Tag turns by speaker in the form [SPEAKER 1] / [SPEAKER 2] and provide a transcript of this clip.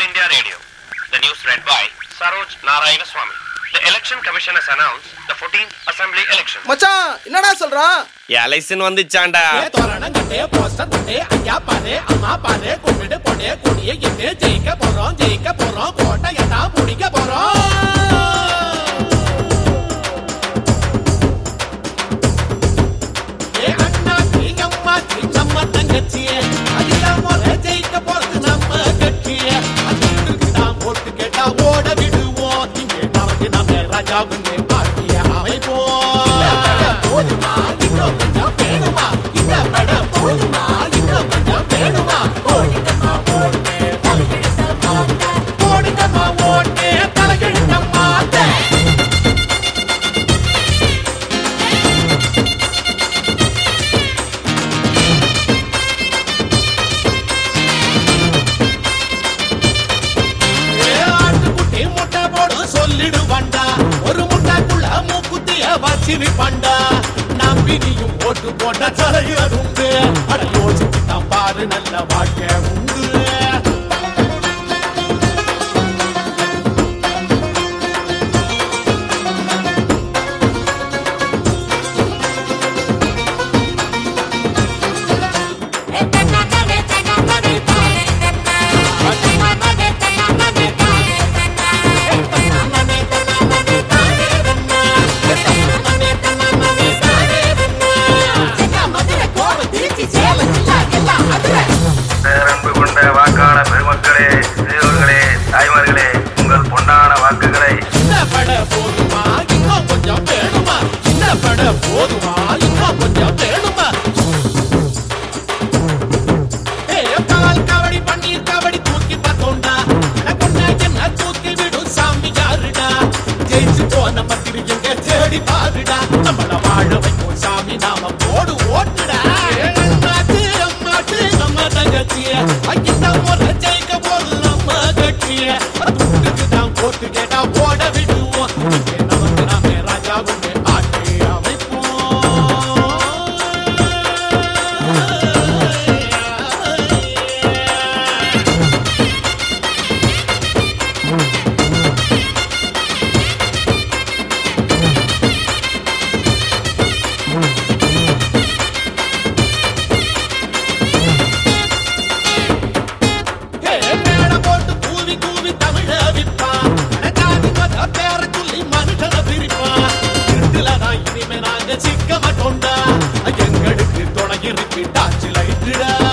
[SPEAKER 1] India Radio. The news read by Saroj Narayanaswamy. The Election Commission has announced the 14th Assembly election.
[SPEAKER 2] மச்சான் என்னடா சொல்றா?
[SPEAKER 3] Election வந்துச்சாண்டா.
[SPEAKER 4] தோரணம் கட்டே போஸ்டர் கட்டே ஐயா பாரு அம்மா பாரு கும்பிடு போடே கொடியே எட்டு ஜெயிக்க போறோம் கோட்டையை தான் முடிக்க போறோம். ஏ அண்ணா அம்மா நம்ம தங்கச்சியே அதெல்லாம் முறை ஜெயிக்க போறது நம்ம கட்சியே அதுக்கு தான் போட்டு கேட்டா ஓட விடுவோம். இங்கே நமக்கு நம்ம ராஜாவுன்னு பாட்டிய அமைப்போம். போதுமா இன்னும் கொஞ்சம் வேணுமா? இந்த படம் போதுமா இன்னும் கொஞ்சம் வேணுமா? ஓடிட்டமா ஓட்டே தலைகெடுத்த மாட்ட ஓடிட்டமா ஓட்டே தலைகெடுத்த மாட்ட. ஆட்டுக்குட்டி முட்டை போடும் சொல்லிடுவாண்டா ஒரு முட்டைக்குள்ள மூக்குத்திய வச்சிரு பண்டா. நம்பினியும் ஓட்டு போட்ட தலையில் உண்டு அட யோசிச்சு தான் பாரு நல்ல வாழ்க்கை உண்டு.
[SPEAKER 5] பேரன்பு கொண்ட வாக்காள பெருமக்களே, பெரியோர்களே, தாய்மார்களே, உங்கள் பொன்னான வாக்குகளை
[SPEAKER 4] இந்த பட போதுமா இன்னும் கொஞ்சம் வேணுமா? இந்த பட போதுமா இன்னும் கொஞ்சம் வேணுமா? கால் கபடி பன்னீர் கபடி தூக்கி பார்த்தோண்டா என்ன தூக்கி விடும் சாமி யாருடா? ஜெயிச்சு போன மத்திரி எங்க தேடி பாருடா நம்மள வாழ வைக்கும் சாமி நாம போடு ஓட்டுடா. நம்ம தங்கச்சிய இந்த முறை ஜெயிக்க போது நம்ம கட்சிய அதுக்கு தான் போட்டு கேட்டா ஓட விடுவோம். இங்கே நமக்கு நாமே ராஜா கொண்டு ஆட்சி அமைப்போம். மேட போட்டு கூவி கூவி தமிழ விற்பான் ஜாதி மத பேர சொல்லி மனுஷனை பிரிப்பான். இருட்டுலதான் இனிமே நாங்க சிக்க மாட்டோண்டா எங்களுக்கு துணை இருக்கு டாச்சு லைட்டுடா.